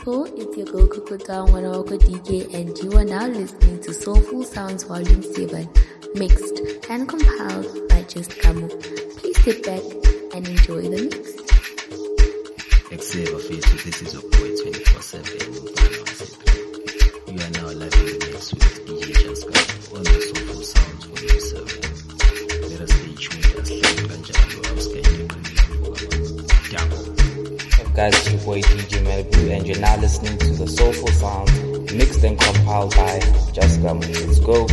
people, it's your girl Kukuta Wanawako DJ, and you are now listening to Soulful Sounds Volume 7, mixed and compiled by Just Kamu. Please sit back and enjoy the mix. Xavier Face, this is your boy 24/7. You are now live in the mix with DJ Just Kamu on the Soulful Sounds Volume 7. Let us stay tuned as guys, it's your boy DJ Melbu, and you're now listening to the Soulful Sounds mixed and compiled by Just Kamu. Let's go.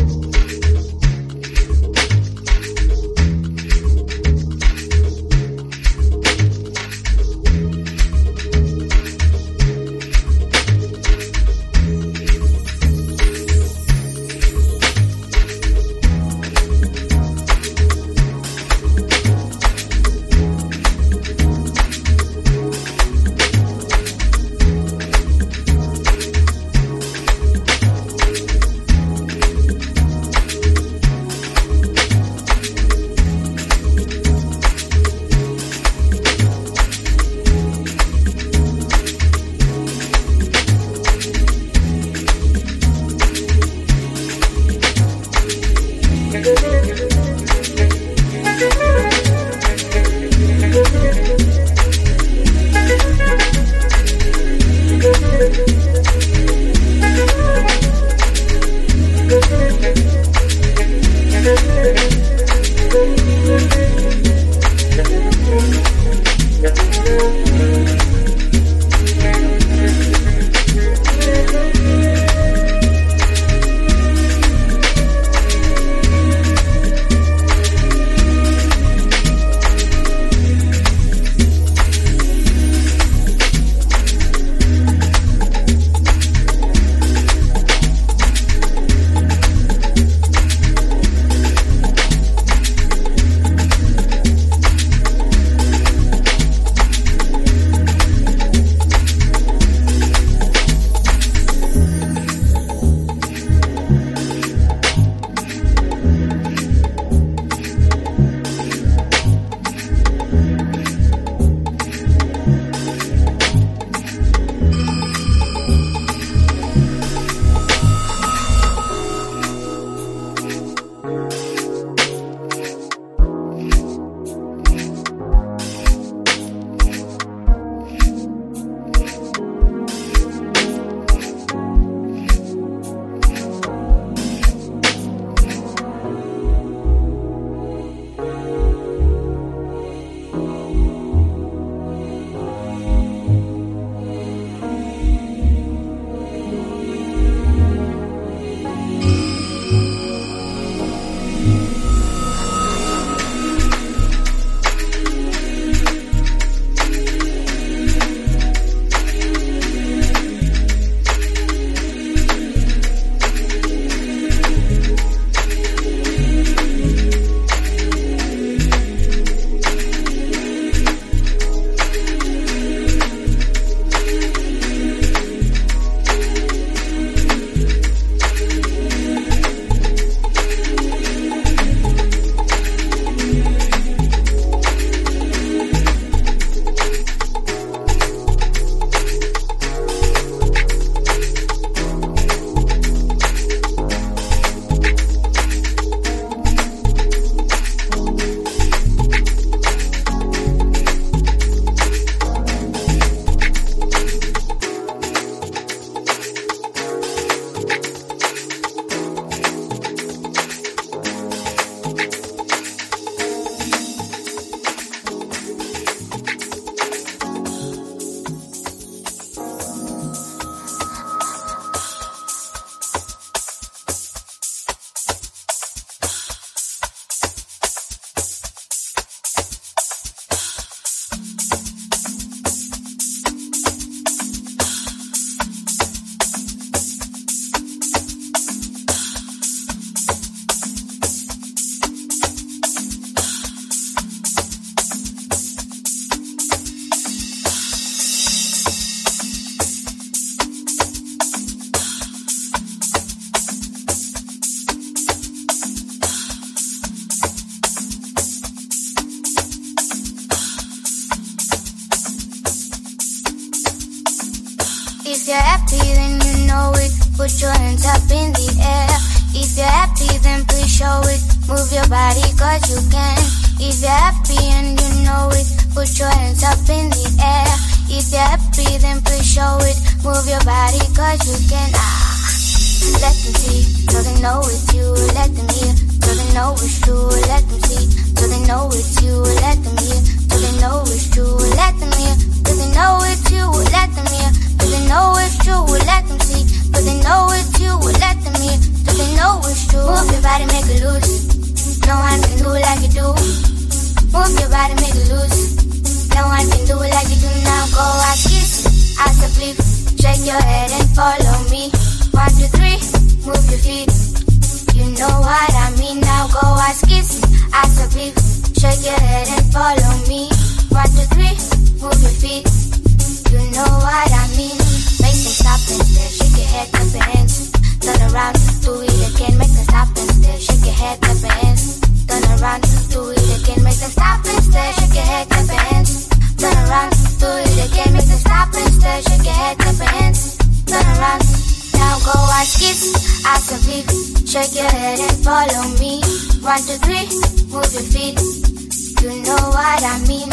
If you're happy, then you know it. Put your hands up in the air. If you're happy, then please show it. Move your body cause you can. If you're happy and you know it, put your hands up in the air. If you're happy, then please show it. Move your body cause you can. Let them see, so they know it's you. Let them hear, so they know it's true. Let them see, so they know it's you. Let them hear, so they know it's true. Let them hear, so they know it's you. Let them hear, so they know it's true. Let them see, so they know it's you. Let them hear, so they know it's true. Move your body, make it loose. No one can do it like you do. Move your body, make it loose. No one can do it like you do. Now go ask kiss, ask a flip. Shake your head and follow me. 1, 2, 3, move your feet. You know what I mean. Now go ask kiss, ask a flip. Shake your head and follow me. 1, 2, 3, move your feet. You know what I mean. Make them stop and stare. Shake your head, clap your hands. Turn around, do it again. Make them stop and stare. Shake your head, clap your hands. Turn around, do it again. Make them stop and stare. Shake your head, clap your hands. Turn around, do it again. Make them stop and stare. Shake your head, clap your hands. Turn around. Now go ask kiss, ask a flip. Shake your head and follow me. 1, 2, 3, move your feet. You know what I mean.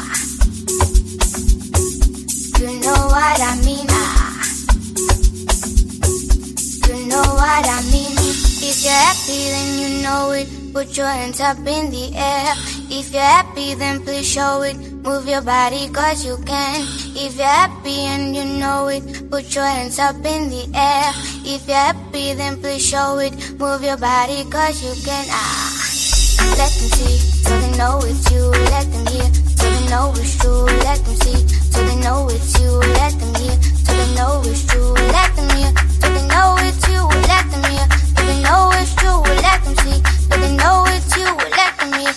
You know what I mean. You know what I mean. If you're happy, then you know it. Put your hands up in the air. If you're happy, then please show it. Move your body cause you can. If you're happy and you know it, put your hands up in the air. If you're happy, then please show it. Move your body cause you can. Let them see, so they know it's you. Let them hear, so they know it's true. Let them see, so they know it's you. Let them hear, so they know it's true. Let them hear, so they know it's you. Let them hear, so they know it's true. Let them see, so they know it's you. Let them hear.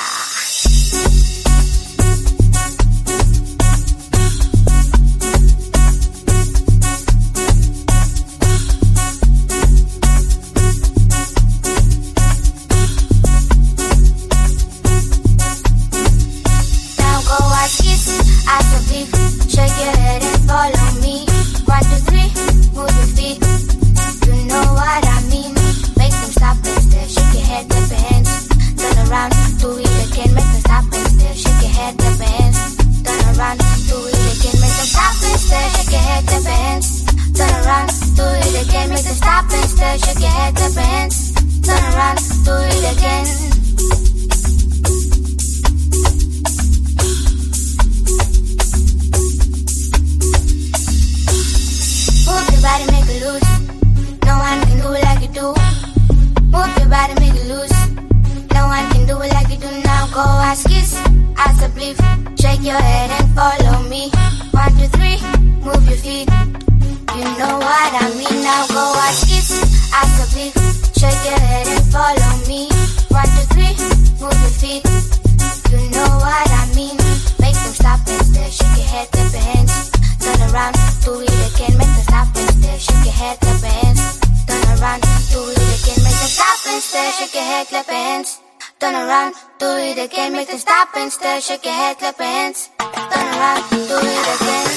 Shake your head, clap your hands. Turn around, do it again.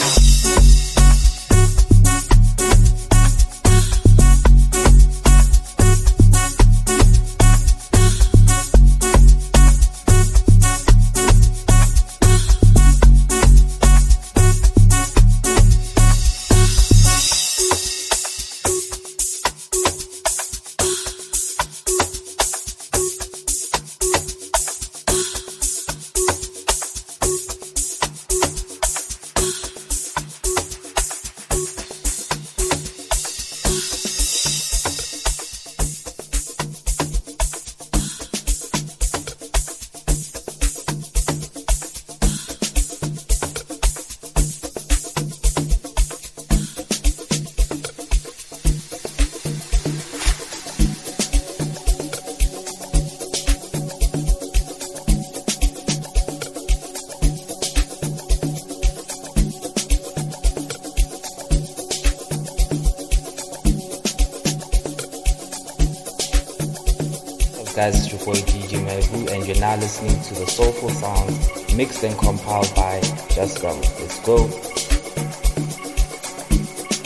Guys, it's your boy DJ Malibu, and you're now listening to the Soulful Sounds mixed and compiled by Just Gum. Let's go.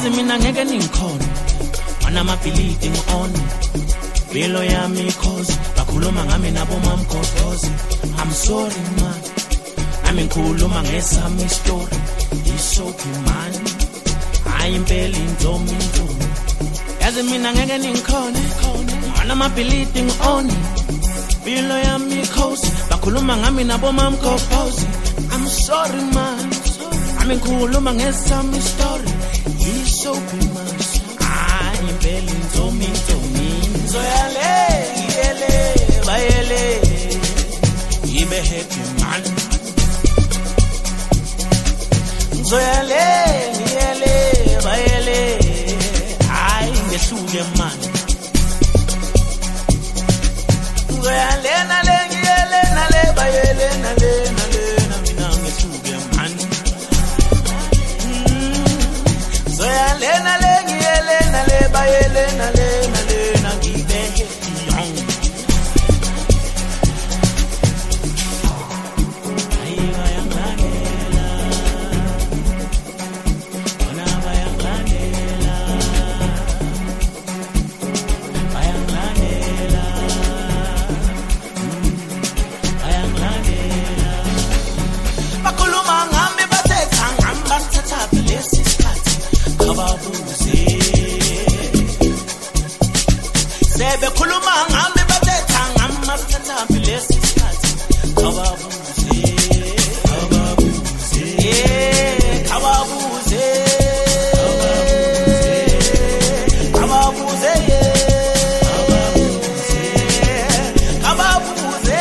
yazi mina ngeke ningikhona wana amabhilidi ngi-on bilo yami cause bakhuluma ngami nabo mamgodozi I'm sorry man nami ngikhuluma ngesami story ishoki man hayi impela indomi yazi mina ngeke ningikhona wana amabhilidi ngi-on bilo yami cause bakhuluma ngami nabo mamgodozi I'm sorry man nami ngikhuluma ngesami story ishoki man hayi impela indomi zoyale ngiyele bayele ibe happy man zoyale ngiyele bayele hayi ngehluke man zoyale nale ngiyele nale bayele nale mina ngehluke man zoyale nale ngiyele nale bayele nale bekhuluma ngami bathetha ngami bathetha lesi sikhathi kababuze kababuze kababuze kababuze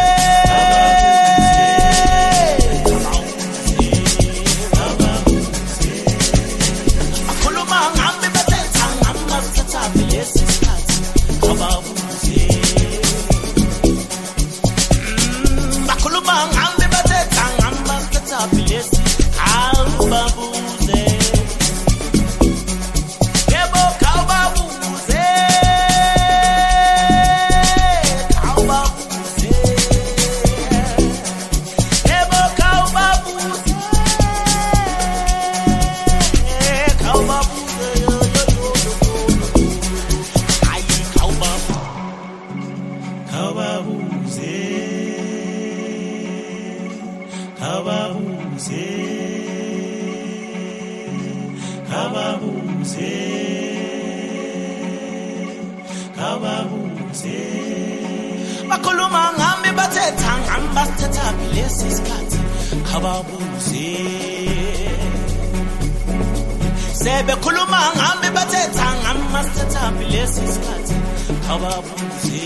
bekhuluma ngami bathetha ngami bathetha lesi sikhathi kababuze bakhuluma ngami bathetha ngami bathetha lesi kababuze yebo kababuze kababuze yebo kababuze kababuze ayi kababuze kababuze kababuze kababuze bakhuluma ngami bathetha ngami bathetha lesi sikhathi kababuze sebekhuluma ngami bathetha ngami bathetha lesi sikhathi kababuze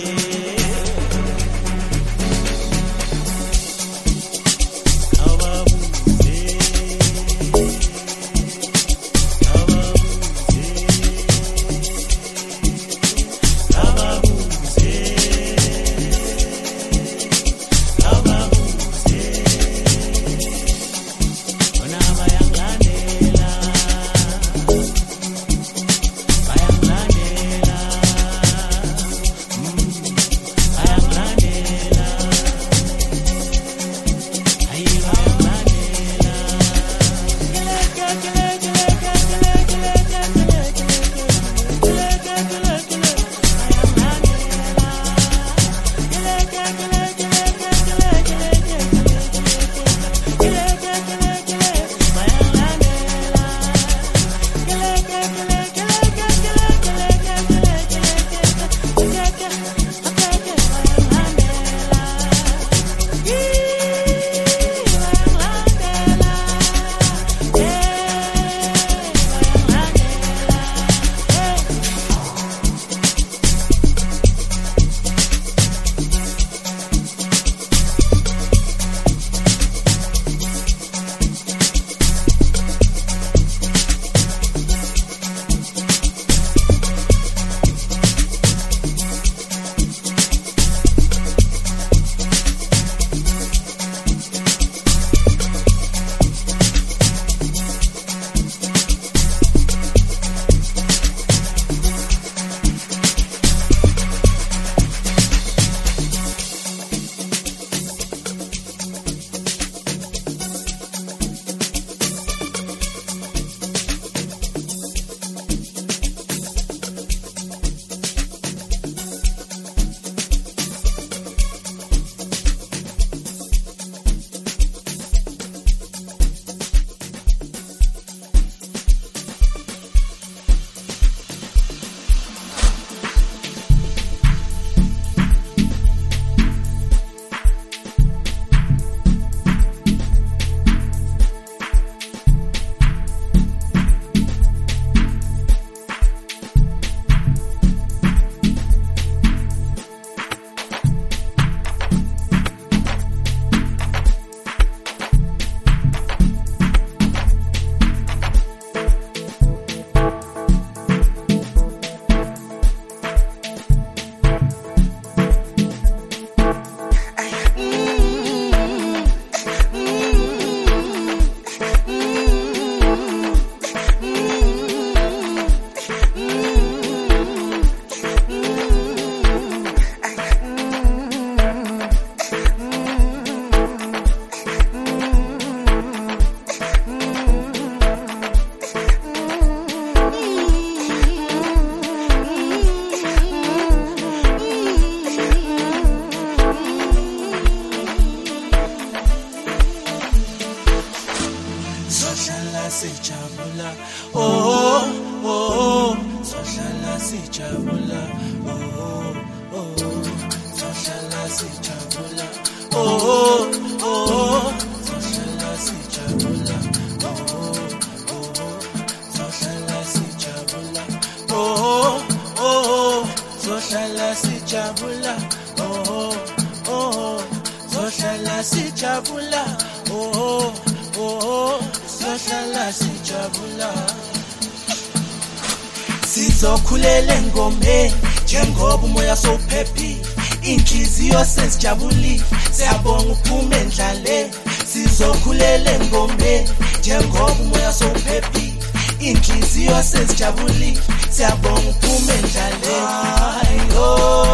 oh oh sohlala sijabula sohlala sijabula sohlala sijabula sohlala sijabula sohlala sijabula sizokhulela engomeni njengoba umoya sowuphephile inhliziyo sesijabulile siyabonga uphume endlale sizokhulela engomeni njengoba umoya sowuphephile inhliziyo sesijabulile siyabonga uphume endlale ayo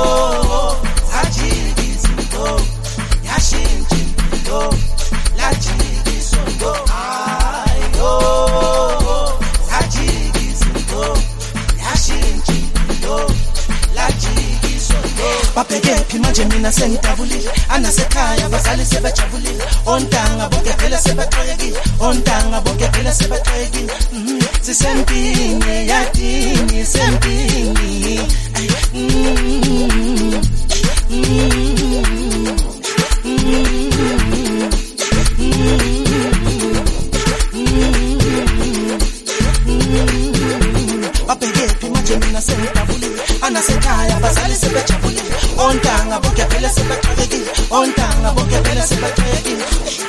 ajika izinto yashintsha impilo lajika isondo ayo ajika izinto yashintsha impilo lajika isondo babhekephi manje mina sengidabulile anasekhaya bazali sebejabulile ontanga bonke phela sebaxekile ontanga bonke phela sebaxekile sisempini yadini sempini babhekephi manje mina sengidabulile anasekhaya bazali sebejabulile ontanga bonke phela sebaxekile ontanga bonke phela sebaxekile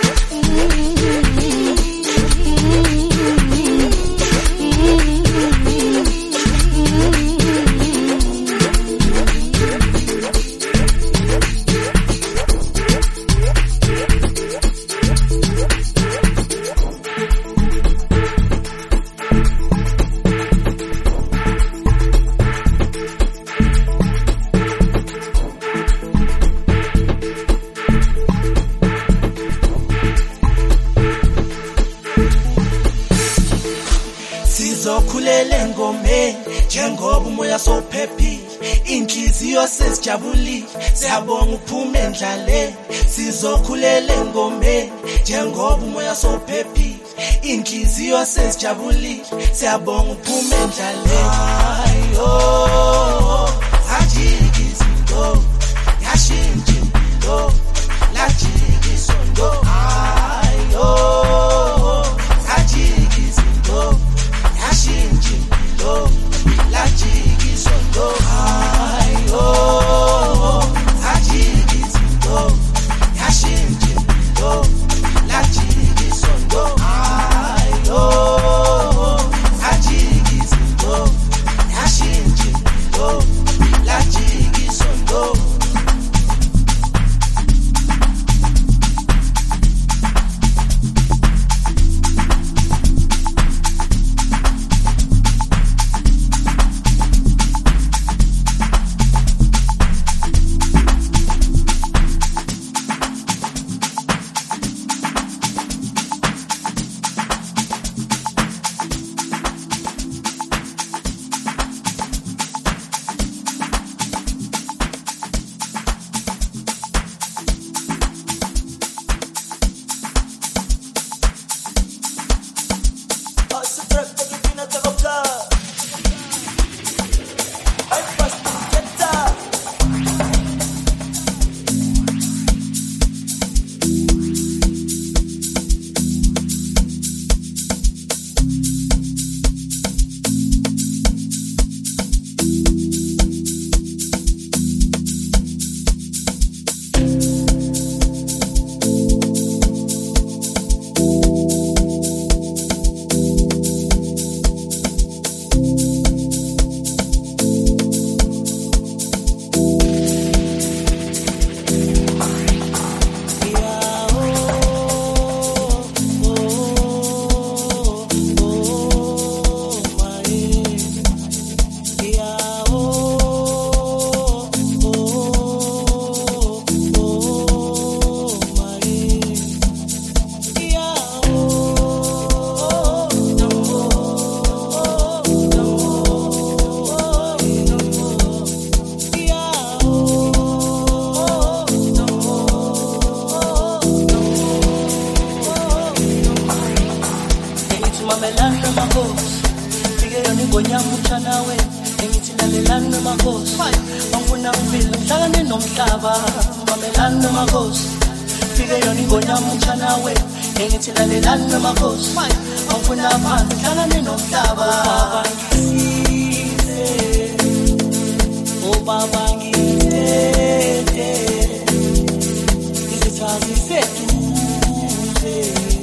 sizokhulela engomeni njengoba umoya sowuphephile inhliziyo sesijabulile siyabonga uphume endlale sizokhulela engomeni njengoba umoya sowuphephile inhliziyo sesijabulile siyabonga uphume endlale ayo ajika izinto yashintsha impilo lajika isondo ayo ajika izinto yashintsha impilo lajika isondo ayo ajika izinto yashintsha impilo lajika isondo ayo ajika izinto yashintsha impilo lajika isondo ngiyamutsha nawe engithilalelana makhosi bangifuna uvile ngihlangane nomhlaba mamelana makhosi ifike yona ingonyamutha nawe engithi lalelani namakhosi awufuna phansi hlalane nomhlaba baba ngithethe isithathi seduze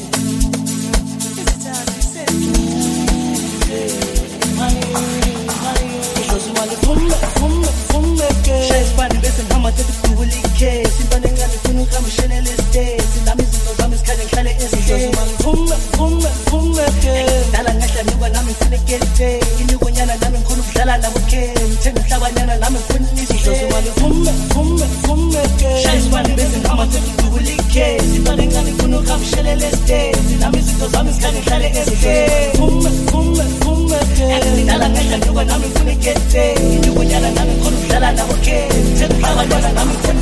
izozimali vume ke shayisibani bese ngihamba sesidubulike sintwane ngani funa ukamshenele estate nami izinto zami zikhanye ngihlale ezizozimali vume ke dala ngahla nyuka nami ngifune kete inyukonyana nami ngikhona ukudlala nabo ke ngithenga umhlabanyana nami ngifuna izozimali vume ke shayisibani bese ngihamba sesidubulike sintwane ngani funa ukamshenele estate nami izinto zami zikhanye ngihlale ezizozimali vume ke dala ngahla nyuka nami ngifune kete inyukonyana nami ngikhona ukudlala nabo ke ngithenga umhlabanyana nami ngifuna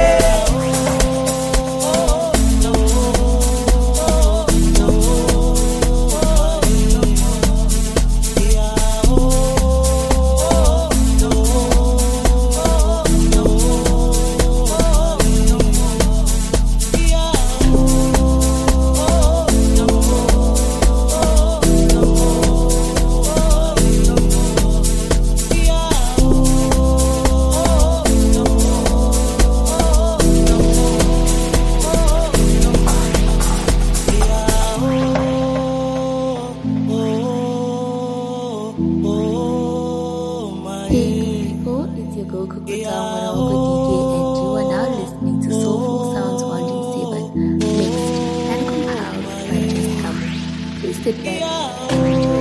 Sit back and enjoy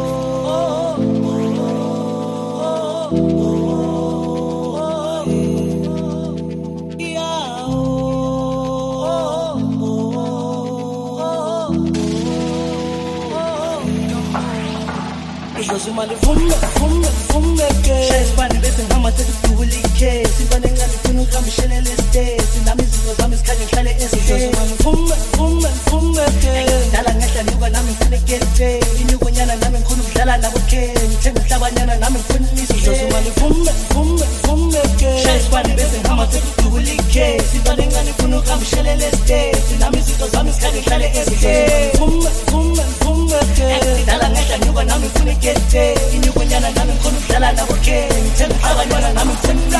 izozimali vume ke shayisibani bese ngihamba sesidubulike sintwane ngani funa ukamshenele estate nami izinto zami zikhanye ngihlale ezizozimali vume ke dala ngahla nyuka nami ngifune kete inyukonyana nami ngikhona ukudlala nabo ke ngithenga umhlabanyana nami ngifuna izozimali vume ke shayisibani bese ngihamba sesidubulike sintwane ngani funa ukamshenele estate nami izinto zami zikhanye ngihlale ezizozimali vume ke dala ngahla nyuka nami ngifune kete inyukonyana nami ngikhona ukudlala nabo ke ngithenga umhlabanyana nami ngifuna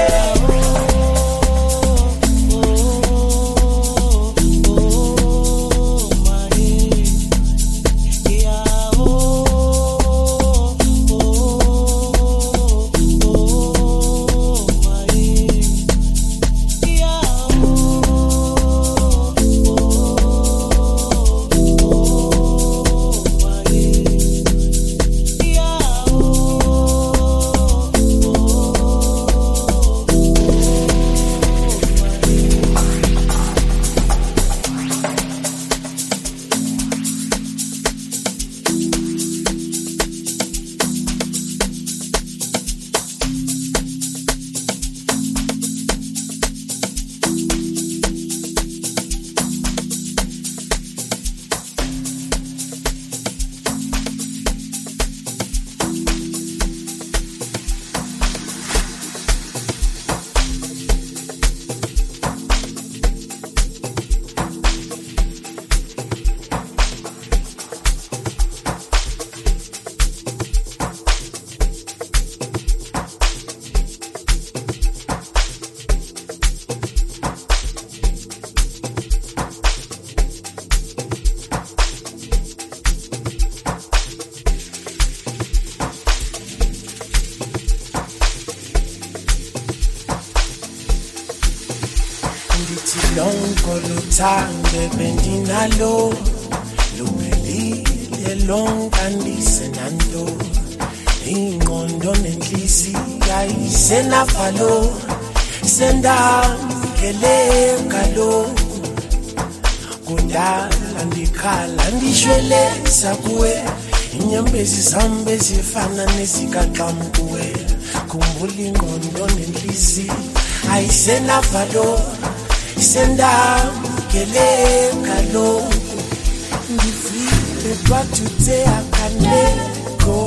lonko luthande bendinalo luphelile lonkandise nanto ingqondo nenhliziyo ayisenavalo sendamkeleka lokhu kudala ndikhala ndishweleza kuwe inyembezi zami ezifana nezikaqamkuwe khumbula ingqondo nenhliziyo ayisenavalo sendamkeleka lokhu ndifile batuthe akaneko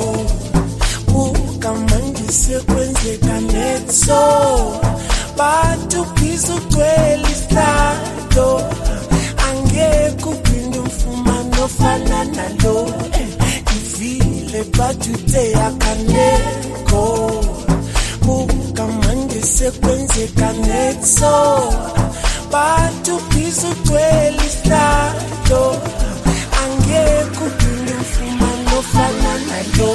ukamangise kwenzeka netso batuphiza ugcwele isitado kanetso bantu bizo kwelistato angeke uphinde ufumane ofana nayo.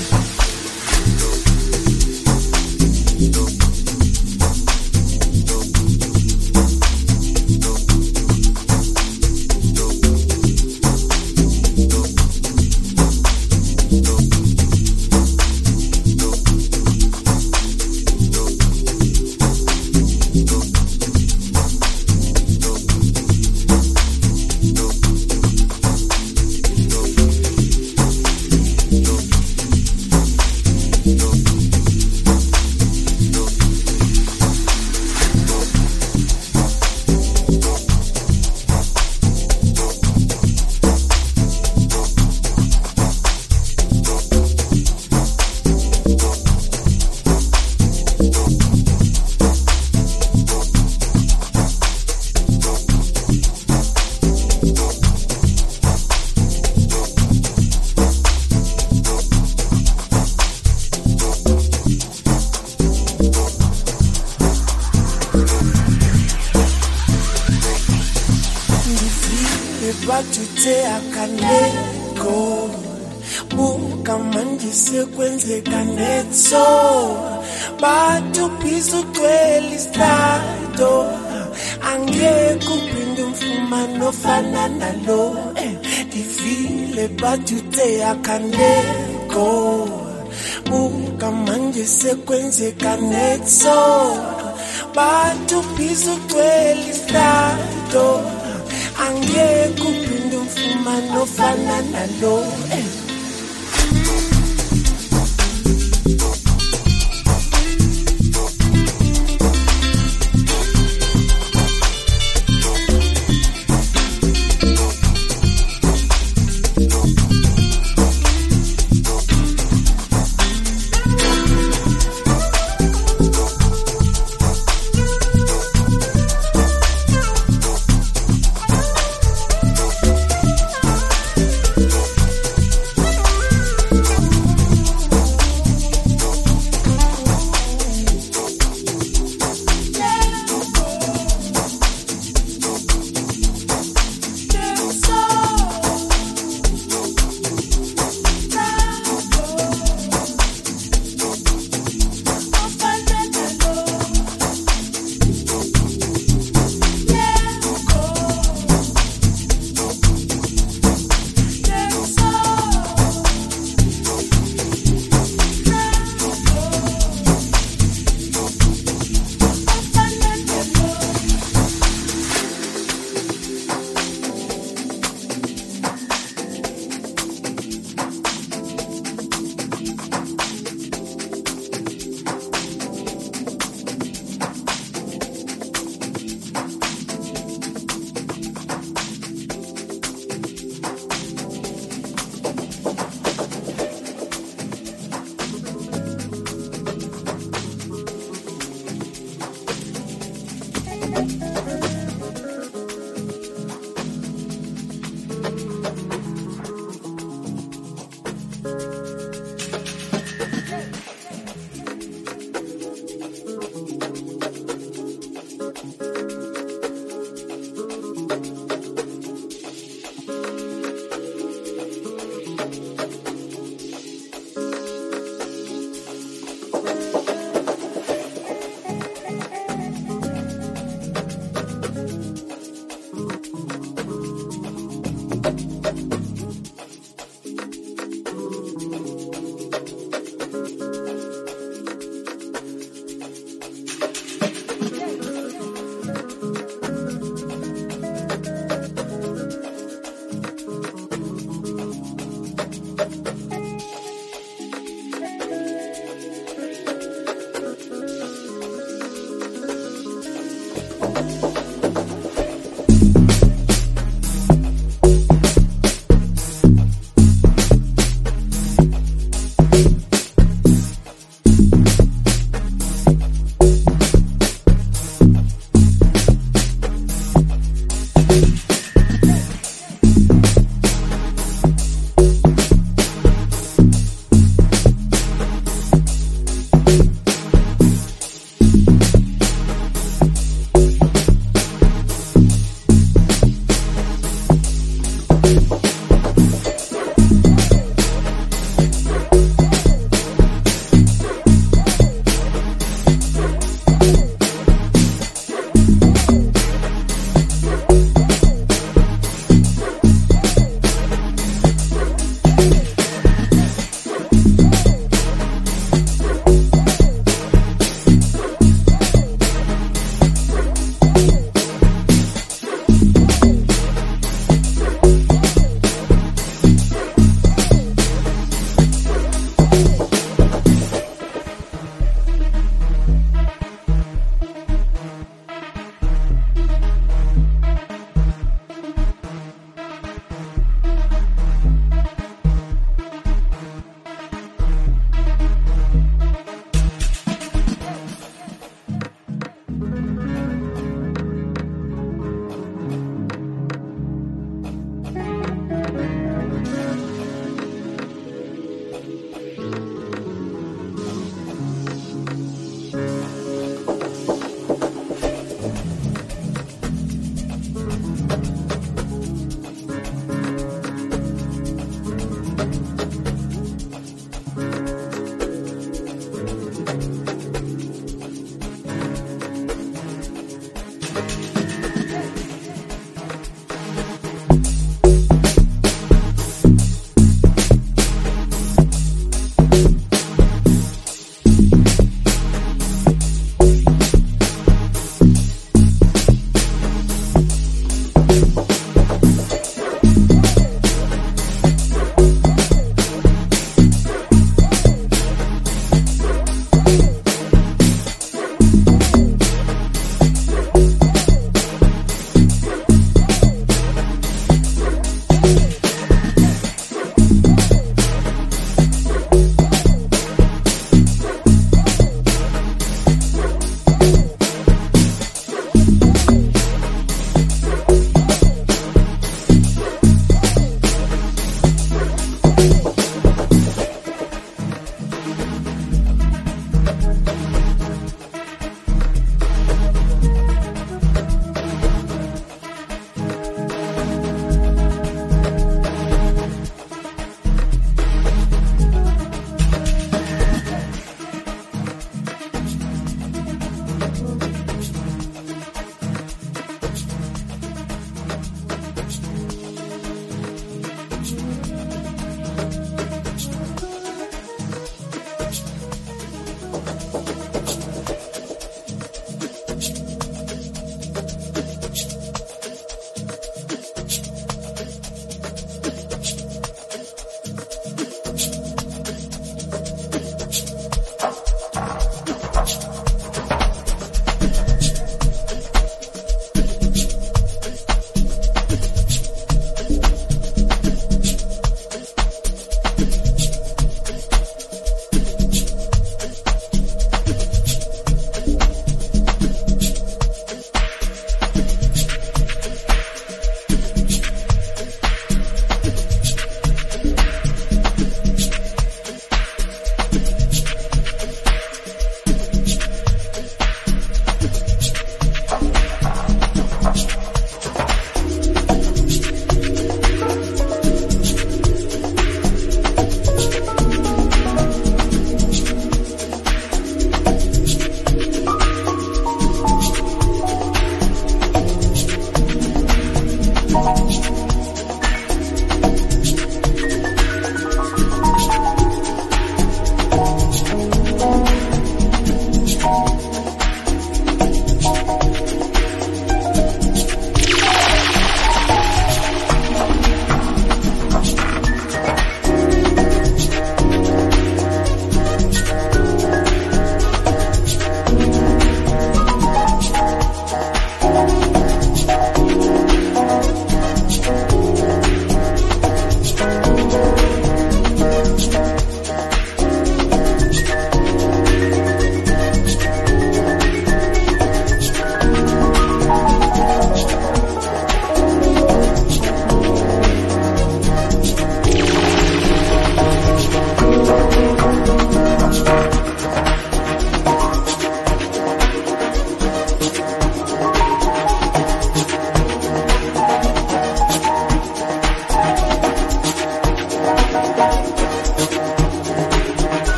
Batute akaneko buka manje sekwenzeka netso bantu bizo kwelistato angeke uphinde ufumane ofana nalo. Ndivile batute akaneko buka manje sekwenzeka netso bantu bizo kwelistato angeke uphinde ufumane ofana nalo.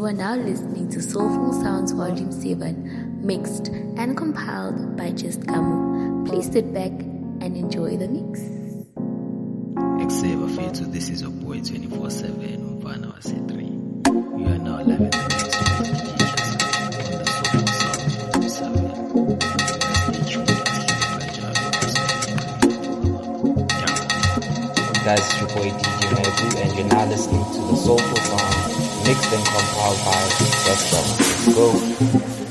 you are now listening to Soulful Sounds Volume 7, mixed and compiled by Just Kamu. Please sit back and enjoy the mix. Xavier Fetu, this is your boy 24/7 Mvana Wase3. You are now live in the mix with DJ Just on the Soulful Sounds Volume 7. Stay tuned Guys, it's your boy DJ Melbu, and you're now listening to the Soulful Sound, mixed and compiled by Just Kamu. Let's go.